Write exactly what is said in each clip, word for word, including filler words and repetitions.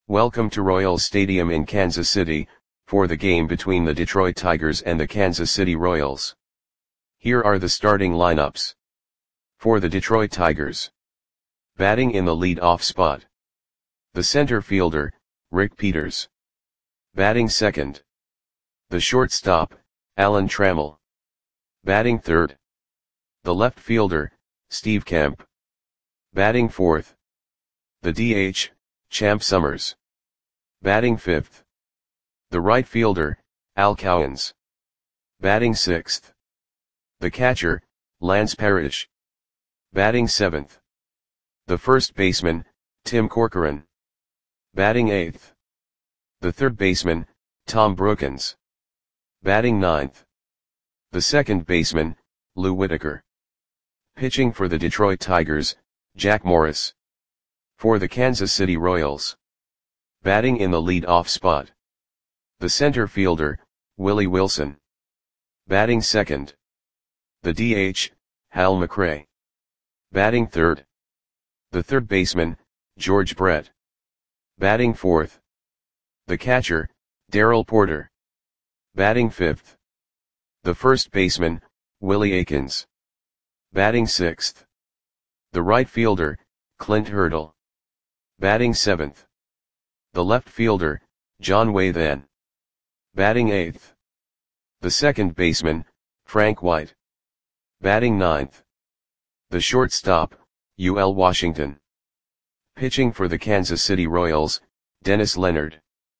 Welcome to Royals Stadium in Kansas City, for the game between the Detroit Tigers and the Kansas City Royals. Here are the starting lineups. For the Detroit Tigers. Batting in the lead-off spot. The center fielder, Rick Peters. Batting second. The shortstop, Alan Trammell. Batting third. The left fielder, Steve Kemp. Batting fourth. The D H, Champ Summers. Batting fifth. The right fielder, Al Cowens. Batting sixth. The catcher, Lance Parrish. Batting seventh. The first baseman, Tim Corcoran. Batting eighth. The third baseman, Tom Brookins. Batting ninth. The second baseman, Lou Whitaker. Pitching for the Detroit Tigers, Jack Morris. For the Kansas City Royals. Batting in the lead-off spot. The center fielder, Willie Wilson. Batting second. The D H, Hal McRae. Batting third. The third baseman, George Brett. Batting fourth. The catcher, Darrell Porter. Batting fifth. The first baseman, Willie Aikens. Batting sixth. The right fielder, Clint Hurdle. Batting seventh. The left fielder, John Wathan. Batting eighth. The second baseman, Frank White. Batting ninth. The shortstop, U L Washington. Pitching for the Kansas City Royals, Dennis Leonard.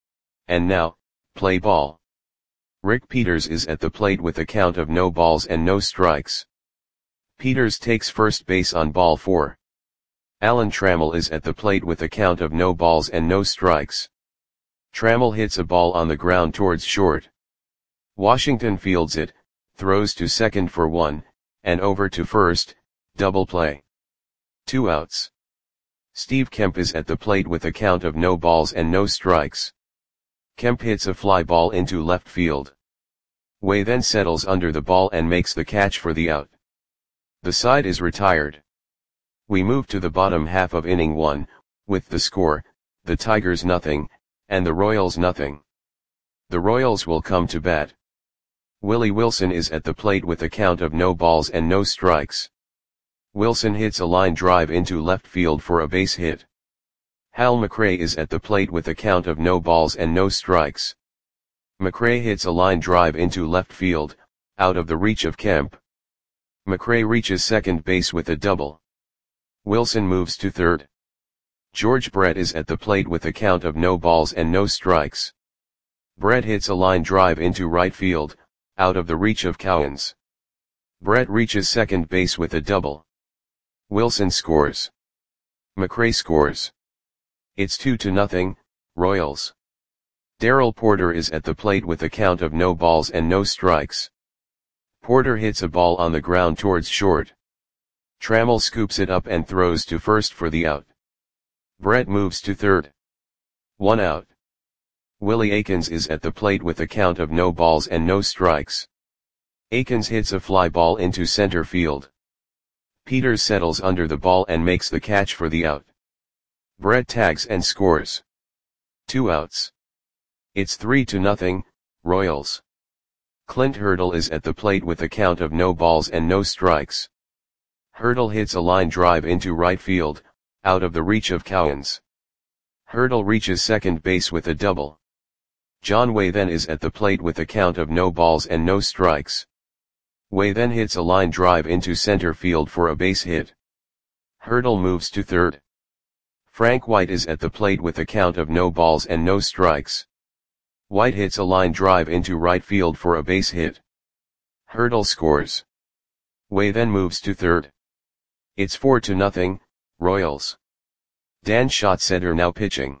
And now, play ball. Rick Peters is at the plate with a count of no balls and no strikes. Peters takes first base on ball four. Alan Trammell is at the plate with a count of no balls and no strikes. Trammell hits a ball on the ground towards short. Washington fields it, throws to second for one, and over to first, double play. Two outs. Steve Kemp is at the plate with a count of no balls and no strikes. Kemp hits a fly ball into left field. Way then settles under the ball and makes the catch for the out. The side is retired. We move to the bottom half of inning one, with the score, the Tigers nothing, and the Royals nothing. The Royals will come to bat. Willie Wilson is at the plate with a count of no balls and no strikes. Wilson hits a line drive into left field for a base hit. Hal McRae is at the plate with a count of no balls and no strikes. McRae hits a line drive into left field, out of the reach of Kemp. McRae reaches second base with a double. Wilson moves to third. George Brett is at the plate with a count of no balls and no strikes. Brett hits a line drive into right field, out of the reach of Cowens. Brett reaches second base with a double. Wilson scores. McRae scores. It's two to nothing, Royals. Darrell Porter is at the plate with a count of no balls and no strikes. Porter hits a ball on the ground towards short. Trammell scoops it up and throws to first for the out. Brett moves to third. One out. Willie Aikens is at the plate with a count of no balls and no strikes. Aikens hits a fly ball into center field. Peters settles under the ball and makes the catch for the out. Brett tags and scores. Two outs. It's three to nothing, Royals. Clint Hurdle is at the plate with a count of no balls and no strikes. Hurdle hits a line drive into right field, out of the reach of Cowens. Hurdle reaches second base with a double. John Wathan is at the plate with a count of no balls and no strikes. Wathan hits a line drive into center field for a base hit. Hurdle moves to third. Frank White is at the plate with a count of no balls and no strikes. White hits a line drive into right field for a base hit. Hurdle scores. Wathan moves to third. It's four to nothing, Royals. Dan Schatzeder now pitching.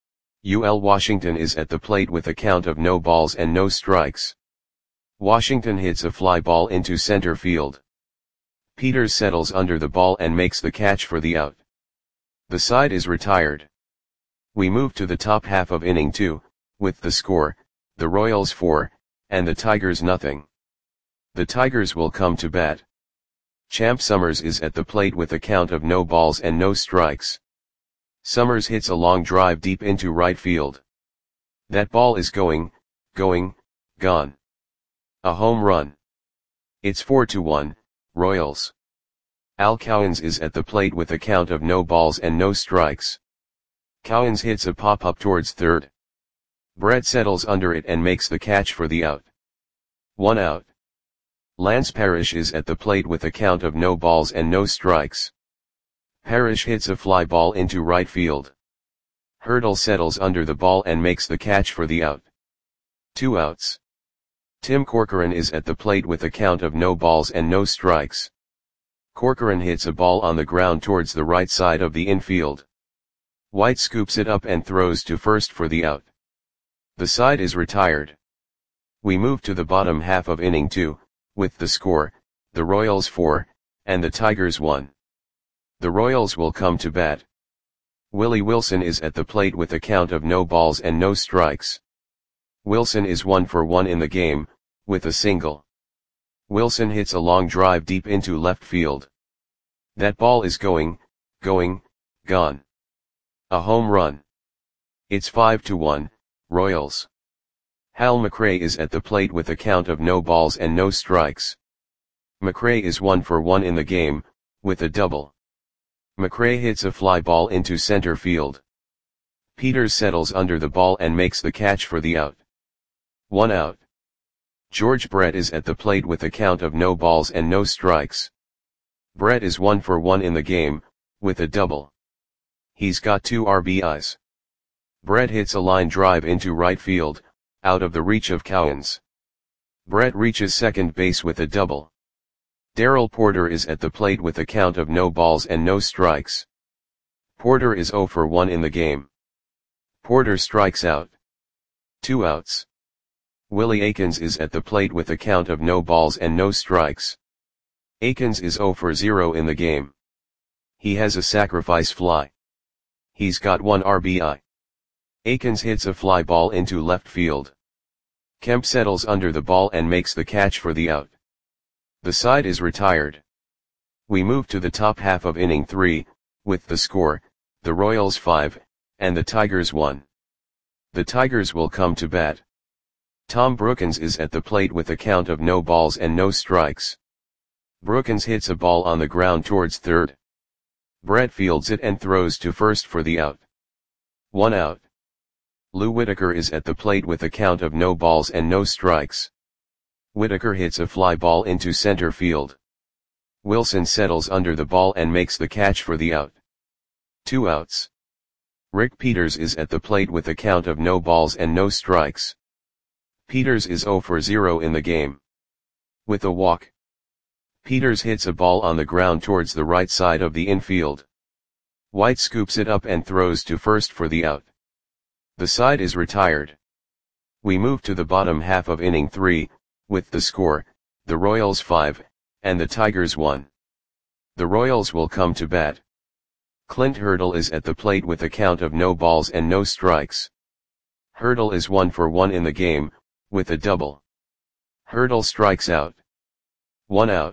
U L Washington is at the plate with a count of no balls and no strikes. Washington hits a fly ball into center field. Peters settles under the ball and makes the catch for the out. The side is retired. We move to the top half of inning two, with the score, the Royals four, and the Tigers nothing. The Tigers will come to bat. Champ Summers is at the plate with a count of no balls and no strikes. Summers hits a long drive deep into right field. That ball is going, going, gone. A home run. It's four to one, Royals. Al Cowens is at the plate with a count of no balls and no strikes. Cowens hits a pop-up towards third. Brett settles under it and makes the catch for the out. One out. Lance Parrish is at the plate with a count of no balls and no strikes. Parrish hits a fly ball into right field. Hurdle settles under the ball and makes the catch for the out. Two outs. Tim Corcoran is at the plate with a count of no balls and no strikes. Corcoran hits a ball on the ground towards the right side of the infield. White scoops it up and throws to first for the out. The side is retired. We move to the bottom half of inning two, with the score, the Royals four, and the Tigers one. The Royals will come to bat. Willie Wilson is at the plate with a count of no balls and no strikes. Wilson is one for one in the game, with a single. Wilson hits a long drive deep into left field. That ball is going, going, gone. A home run. It's five to one, Royals. Hal McRae is at the plate with a count of no balls and no strikes. McRae is one for one in the game, with a double. McRae hits a fly ball into center field. Peters settles under the ball and makes the catch for the out. One out. George Brett is at the plate with a count of no balls and no strikes. Brett is one for one in the game, with a double. He's got two R B Is. Brett hits a line drive into right field, out of the reach of Cowens. Brett reaches second base with a double. Darrell Porter is at the plate with a count of no balls and no strikes. Porter is zero for one in the game. Porter strikes out. Two outs. Willie Aikens is at the plate with a count of no balls and no strikes. Aikens is zero for zero in the game. He has a sacrifice fly. He's got one R B I. Aikens hits a fly ball into left field. Kemp settles under the ball and makes the catch for the out. The side is retired. We move to the top half of inning three, with the score, the Royals five, and the Tigers one. The Tigers will come to bat. Tom Brookins is at the plate with a count of no balls and no strikes. Brookins hits a ball on the ground towards third. Brett fields it and throws to first for the out. One out. Lou Whitaker is at the plate with a count of no balls and no strikes. Whitaker hits a fly ball into center field. Wilson settles under the ball and makes the catch for the out. Two outs. Rick Peters is at the plate with a count of no balls and no strikes. Peters is zero for zero in the game. With a walk. Peters hits a ball on the ground towards the right side of the infield. White scoops it up and throws to first for the out. The side is retired. We move to the bottom half of inning three, with the score, the Royals five, and the Tigers one. The Royals will come to bat. Clint Hurdle is at the plate with a count of no balls and no strikes. Hurdle is one for one in the game, with a double. Hurdle strikes out. One out.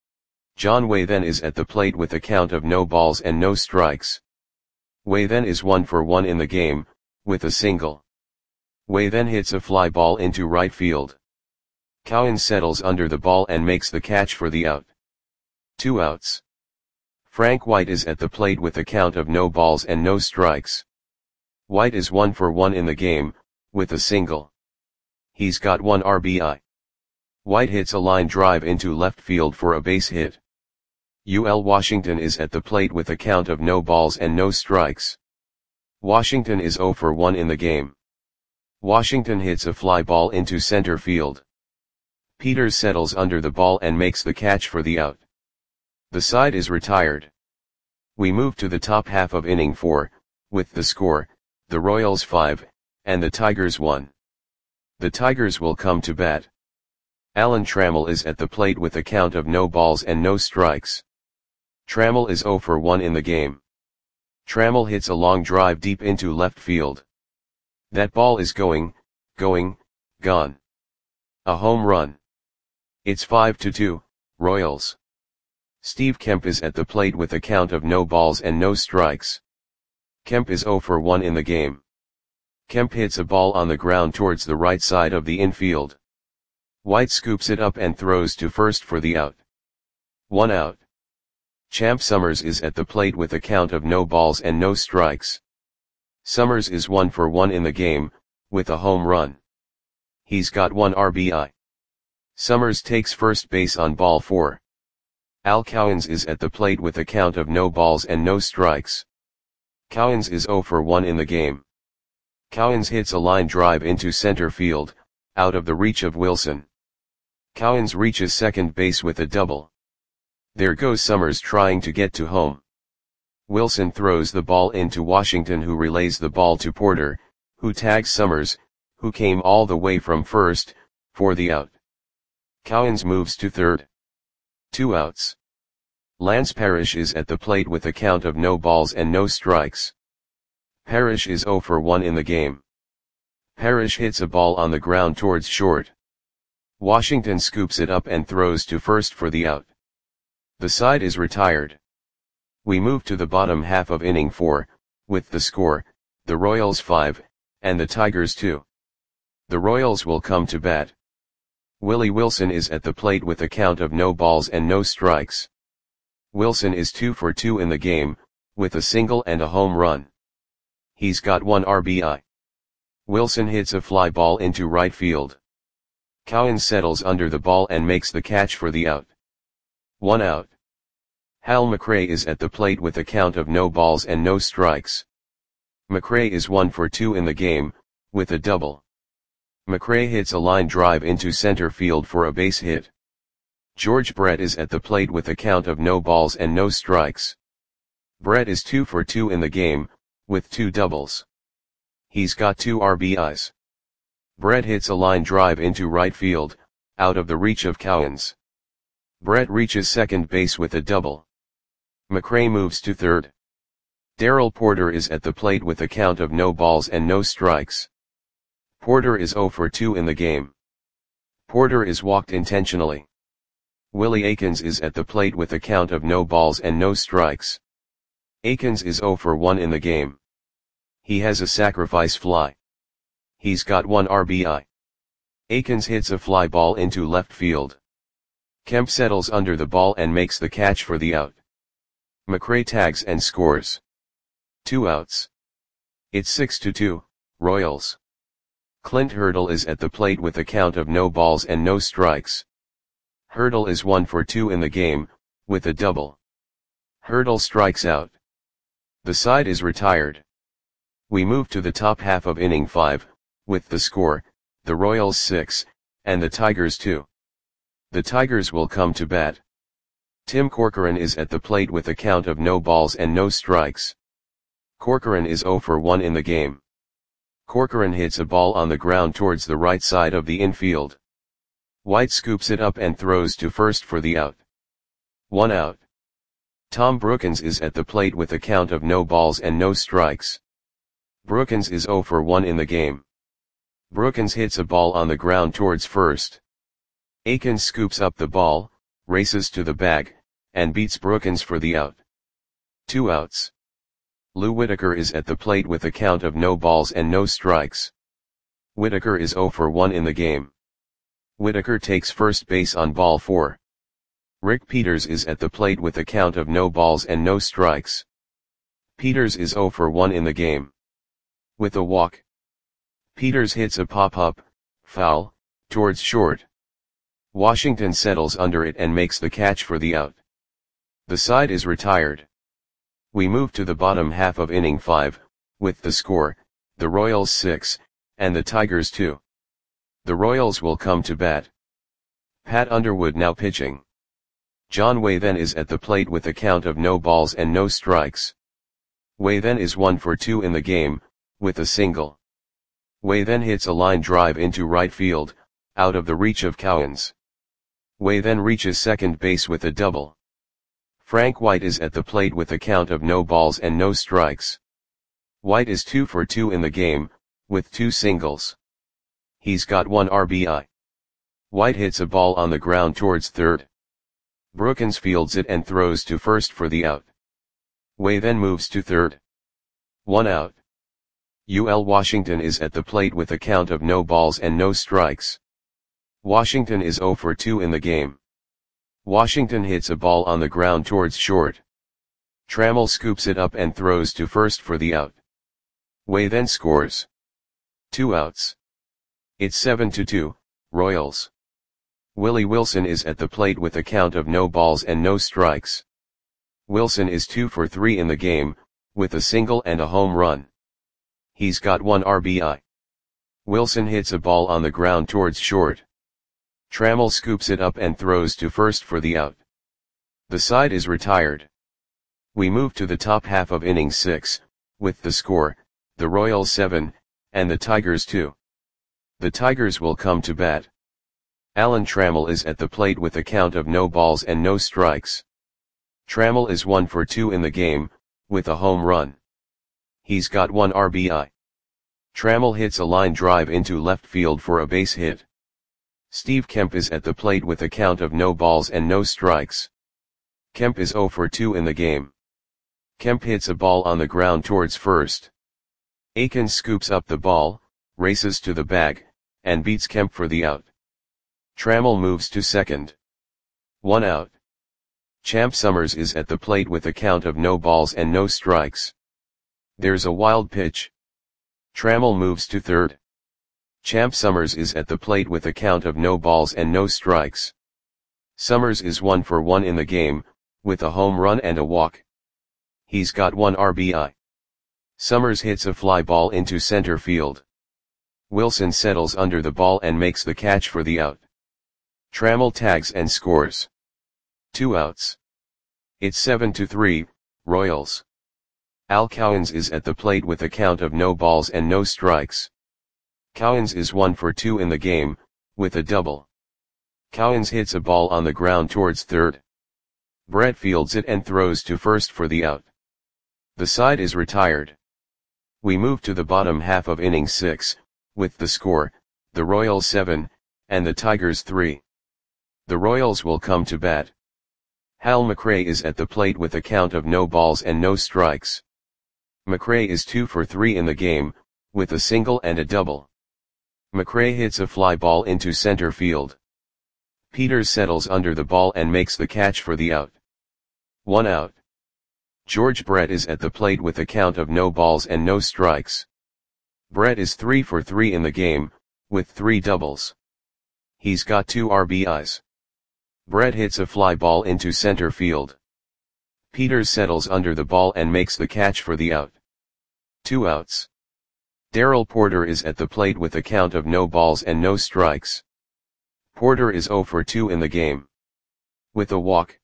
John Waythen is at the plate with a count of no balls and no strikes. Waythen is one for one in the game, with a single. Waythen hits a fly ball into right field. Cowens settles under the ball and makes the catch for the out. Two outs. Frank White is at the plate with a count of no balls and no strikes. White is one for one in the game, with a single. He's got one R B I. White hits a line drive into left field for a base hit. U L Washington is at the plate with a count of no balls and no strikes. Washington is zero for one in the game. Washington hits a fly ball into center field. Peters settles under the ball and makes the catch for the out. The side is retired. We move to the top half of inning four, with the score, the Royals five, and the Tigers one. The Tigers will come to bat. Alan Trammell is at the plate with a count of no balls and no strikes. Trammell is zero for one in the game. Trammell hits a long drive deep into left field. That ball is going, going, gone. A home run. It's five to two, Royals. Steve Kemp is at the plate with a count of no balls and no strikes. Kemp is zero for one in the game. Kemp hits a ball on the ground towards the right side of the infield. White scoops it up and throws to first for the out. One out. Champ Summers is at the plate with a count of no balls and no strikes. Summers is one for one in the game, with a home run. He's got one R B I. Summers takes first base on ball four. Al Cowens is at the plate with a count of no balls and no strikes. Cowens is zero for one in the game. Cowens hits a line drive into center field, out of the reach of Wilson. Cowens reaches second base with a double. There goes Summers trying to get to home. Wilson throws the ball into Washington, who relays the ball to Porter, who tags Summers, who came all the way from first, for the out. Cowens moves to third. Two outs. Lance Parrish is at the plate with a count of no balls and no strikes. Parrish is zero for one in the game. Parrish hits a ball on the ground towards short. Washington scoops it up and throws to first for the out. The side is retired. We move to the bottom half of inning four, with the score, the Royals five, and the Tigers two. The Royals will come to bat. Willie Wilson is at the plate with a count of no balls and no strikes. Wilson is two for two in the game, with a single and a home run. He's got one R B I. Wilson hits a fly ball into right field. Cowens settles under the ball and makes the catch for the out. One out. Hal McRae is at the plate with a count of no balls and no strikes. McRae is one for two in the game, with a double. McRae hits a line drive into center field for a base hit. George Brett is at the plate with a count of no balls and no strikes. Brett is two for two in the game, with two doubles. He's got two R B Is. Brett hits a line drive into right field, out of the reach of Cowens. Brett reaches second base with a double. McRae moves to third. Darrell Porter is at the plate with a count of no balls and no strikes. Porter is zero for two in the game. Porter is walked intentionally. Willie Aikens is at the plate with a count of no balls and no strikes. Aikens is zero for one in the game. He has a sacrifice fly. He's got one R B I. Aikens hits a fly ball into left field. Kemp settles under the ball and makes the catch for the out. McRae tags and scores. Two outs. It's six to two, Royals. Clint Hurdle is at the plate with a count of no balls and no strikes. Hurdle is one for two in the game, with a double. Hurdle strikes out. The side is retired. We move to the top half of inning five, with the score, the Royals six, and the Tigers two. The Tigers will come to bat. Tim Corcoran is at the plate with a count of no balls and no strikes. Corcoran is zero for one in the game. Corcoran hits a ball on the ground towards the right side of the infield. White scoops it up and throws to first for the out. One out. Tom Brookins is at the plate with a count of no balls and no strikes. Brookins is zero for one in the game. Brookins hits a ball on the ground towards first. Aikens scoops up the ball, races to the bag, and beats Brookins for the out. Two outs. Lou Whitaker is at the plate with a count of no balls and no strikes. Whitaker is zero for one in the game. Whitaker takes first base on ball four. Rick Peters is at the plate with a count of no balls and no strikes. Peters is zero for one in the game. With a walk. Peters hits a pop-up, foul, towards short. Washington settles under it and makes the catch for the out. The side is retired. We move to the bottom half of inning five, with the score, the Royals six, and the Tigers two. The Royals will come to bat. Pat Underwood now pitching. John Waythen is at the plate with a count of no balls and no strikes. Waythen is one for two in the game, with a single. Waythen hits a line drive into right field, out of the reach of Cowens. Waythen reaches second base with a double. Frank White is at the plate with a count of no balls and no strikes. White is two for two in the game, with two singles. He's got one R B I. White hits a ball on the ground towards third. Brookins fields it and throws to first for the out. Waythen moves to third. One out. U L Washington is at the plate with a count of no balls and no strikes. Washington is zero for two in the game. Washington hits a ball on the ground towards short. Trammell scoops it up and throws to first for the out. Way then scores. Two outs. It's seven to two, Royals. Willie Wilson is at the plate with a count of no balls and no strikes. Wilson is two for three in the game, with a single and a home run. He's got one R B I. Wilson hits a ball on the ground towards short. Trammell scoops it up and throws to first for the out. The side is retired. We move to the top half of inning six, with the score, the Royals seven, and the Tigers two. The Tigers will come to bat. Alan Trammell is at the plate with a count of no balls and no strikes. Trammell is one for two in the game, with a home run. He's got one R B I. Trammell hits a line drive into left field for a base hit. Steve Kemp is at the plate with a count of no balls and no strikes. Kemp is zero for two in the game. Kemp hits a ball on the ground towards first. Akins scoops up the ball, races to the bag, and beats Kemp for the out. Trammell moves to second. One out. Champ Summers is at the plate with a count of no balls and no strikes. There's a wild pitch. Trammell moves to third. Champ Summers is at the plate with a count of no balls and no strikes. Summers is one for one in the game, with a home run and a walk. He's got one R B I. Summers hits a fly ball into center field. Wilson settles under the ball and makes the catch for the out. Trammell tags and scores. Two outs. It's seven to three, Royals. Al Cowens is at the plate with a count of no balls and no strikes. Cowens is one for two in the game, with a double. Cowens hits a ball on the ground towards third. Brett fields it and throws to first for the out. The side is retired. We move to the bottom half of inning six, with the score, the Royals seven, and the Tigers three. The Royals will come to bat. Hal McRae is at the plate with a count of no balls and no strikes. McRae is two for three in the game, with a single and a double. McRae hits a fly ball into center field. Peters settles under the ball and makes the catch for the out. One out. George Brett is at the plate with a count of no balls and no strikes. Brett is three for three in the game, with three doubles. He's got two R B Is. Brett hits a fly ball into center field. Peters settles under the ball and makes the catch for the out. Two outs. Darrell Porter is at the plate with a count of no balls and no strikes. Porter is zero for two in the game. With a walk.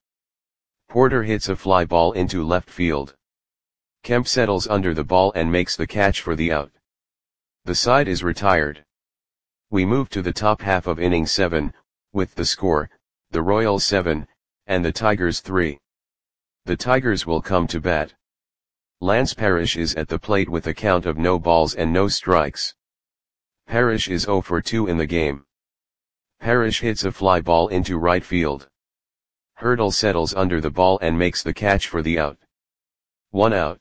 Porter hits a fly ball into left field. Kemp settles under the ball and makes the catch for the out. The side is retired. We move to the top half of inning seven, with the score, the Royals seven, and the Tigers three. The Tigers will come to bat. Lance Parrish is at the plate with a count of no balls and no strikes. Parrish is zero for two in the game. Parrish hits a fly ball into right field. Hurdle settles under the ball and makes the catch for the out. One out.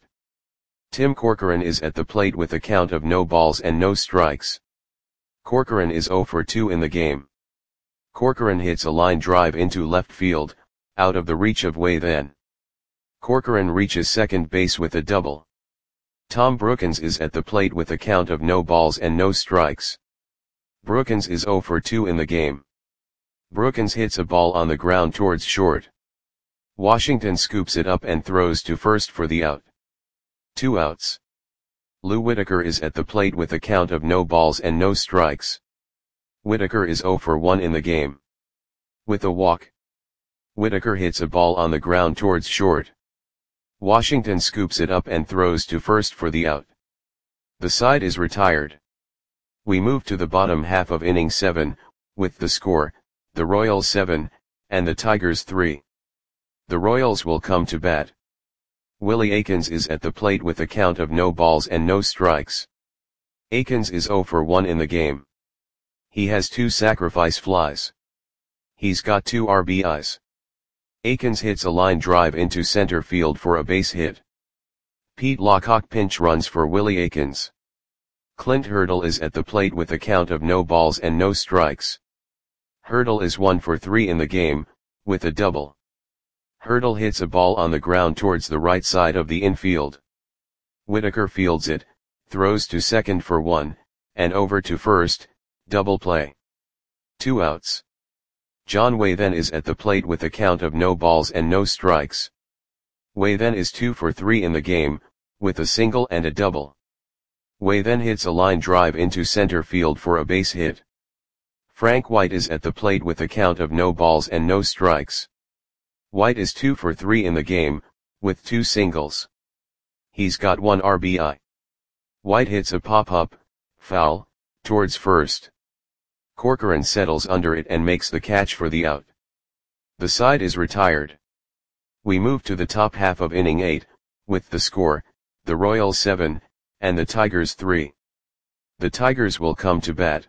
Tim Corcoran is at the plate with a count of no balls and no strikes. Corcoran is zero for two in the game. Corcoran hits a line drive into left field, out of the reach of Way then. Corcoran reaches second base with a double. Tom Brookins is at the plate with a count of no balls and no strikes. Brookins is zero for two in the game. Brookins hits a ball on the ground towards short. Washington scoops it up and throws to first for the out. Two outs. Lou Whitaker is at the plate with a count of no balls and no strikes. Whitaker is zero for one in the game. With a walk. Whitaker hits a ball on the ground towards short. Washington scoops it up and throws to first for the out. The side is retired. We move to the bottom half of inning seven, with the score, the Royals seven, and the Tigers three. The Royals will come to bat. Willie Akins is at the plate with a count of no balls and no strikes. Akins is zero for one in the game. He has two sacrifice flies. He's got two R B Is. Akins hits a line drive into center field for a base hit. Pete Lockock pinch runs for Willie Aikens. Clint Hurdle is at the plate with a count of no balls and no strikes. Hurdle is one for three in the game, with a double. Hurdle hits a ball on the ground towards the right side of the infield. Whitaker fields it, throws to second for one, and over to first, double play. Two outs. John Way then is at the plate with a count of no balls and no strikes. Way then is two for three in the game, with a single and a double. Way then hits a line drive into center field for a base hit. Frank White is at the plate with a count of no balls and no strikes. White is two for three in the game, with two singles. He's got one R B I. White hits a pop-up, foul, towards first. Corcoran settles under it and makes the catch for the out. The side is retired. We move to the top half of inning eight, with the score, the Royals seven, and the Tigers three. The Tigers will come to bat.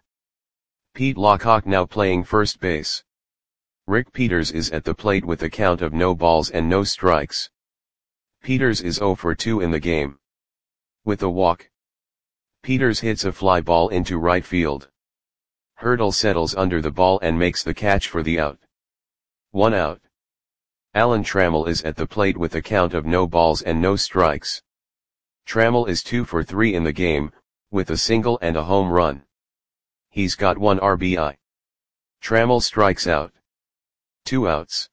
Pete Lockock now playing first base. Rick Peters is at the plate with a count of no balls and no strikes. Peters is zero for two in the game. With a walk. Peters hits a fly ball into right field. Hurdle settles under the ball and makes the catch for the out. One out. Alan Trammell is at the plate with a count of no balls and no strikes. Trammell is two for three in the game, with a single and a home run. He's got one R B I. Trammell strikes out. Two outs.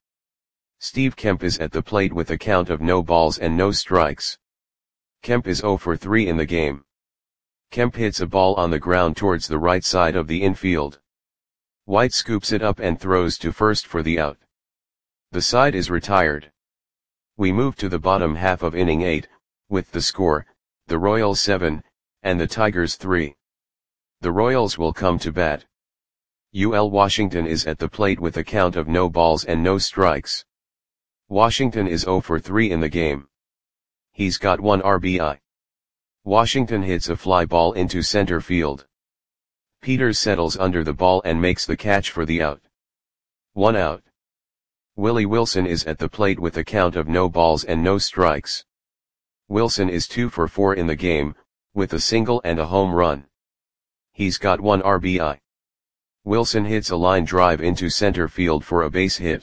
Steve Kemp is at the plate with a count of no balls and no strikes. Kemp is zero for three in the game. Kemp hits a ball on the ground towards the right side of the infield. White scoops it up and throws to first for the out. The side is retired. We move to the bottom half of inning eight, with the score, the Royals seven, and the Tigers three. The Royals will come to bat. U L Washington is at the plate with a count of no balls and no strikes. Washington is zero for three in the game. He's got one R B I. Washington hits a fly ball into center field. Peters settles under the ball and makes the catch for the out. One out. Willie Wilson is at the plate with a count of no balls and no strikes. Wilson is two for four in the game, with a single and a home run. He's got one R B I. Wilson hits a line drive into center field for a base hit.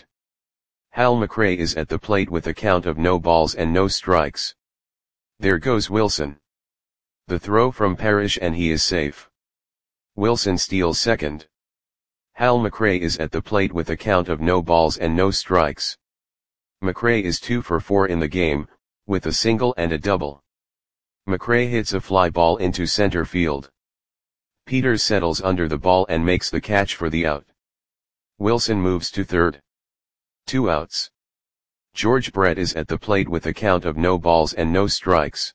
Hal McRae is at the plate with a count of no balls and no strikes. There goes Wilson. The throw from Parrish and he is safe. Wilson steals second. Hal McRae is at the plate with a count of no balls and no strikes. McRae is two for four in the game, with a single and a double. McRae hits a fly ball into center field. Peters settles under the ball and makes the catch for the out. Wilson moves to third. Two outs. George Brett is at the plate with a count of no balls and no strikes.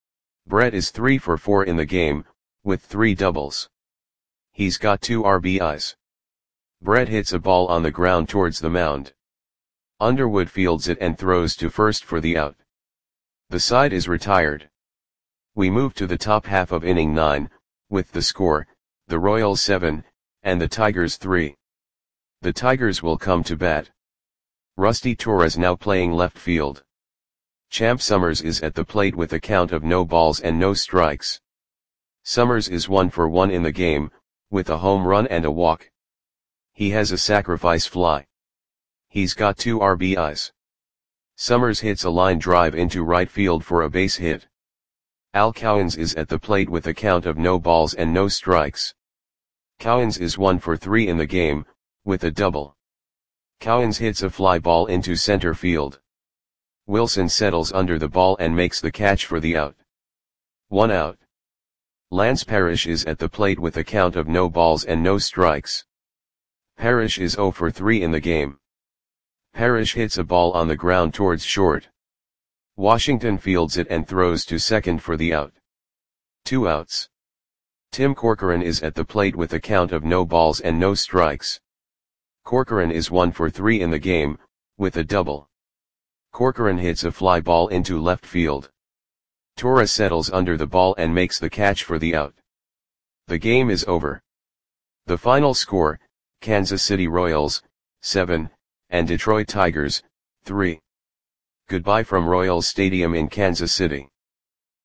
Brett is three for four in the game, with three doubles. He's got two R B Is. Brett hits a ball on the ground towards the mound. Underwood fields it and throws to first for the out. The side is retired. We move to the top half of inning nine, with the score, the Royals seven, and the Tigers three. The Tigers will come to bat. Rusty Torres now playing left field. Champ Summers is at the plate with a count of no balls and no strikes. Summers is one for one in the game, with a home run and a walk. He has a sacrifice fly. He's got two R B Is. Summers hits a line drive into right field for a base hit. Al Cowens is at the plate with a count of no balls and no strikes. Cowens is one for three in the game, with a double. Cowens hits a fly ball into center field. Wilson settles under the ball and makes the catch for the out. One out. Lance Parrish is at the plate with a count of no balls and no strikes. Parrish is zero for three in the game. Parrish hits a ball on the ground towards short. Washington fields it and throws to second for the out. Two outs. Tim Corcoran is at the plate with a count of no balls and no strikes. Corcoran is one for three in the game, with a double. Corcoran hits a fly ball into left field. Torres settles under the ball and makes the catch for the out. The game is over. The final score, Kansas City Royals, seven, and Detroit Tigers, three. Goodbye from Royals Stadium in Kansas City.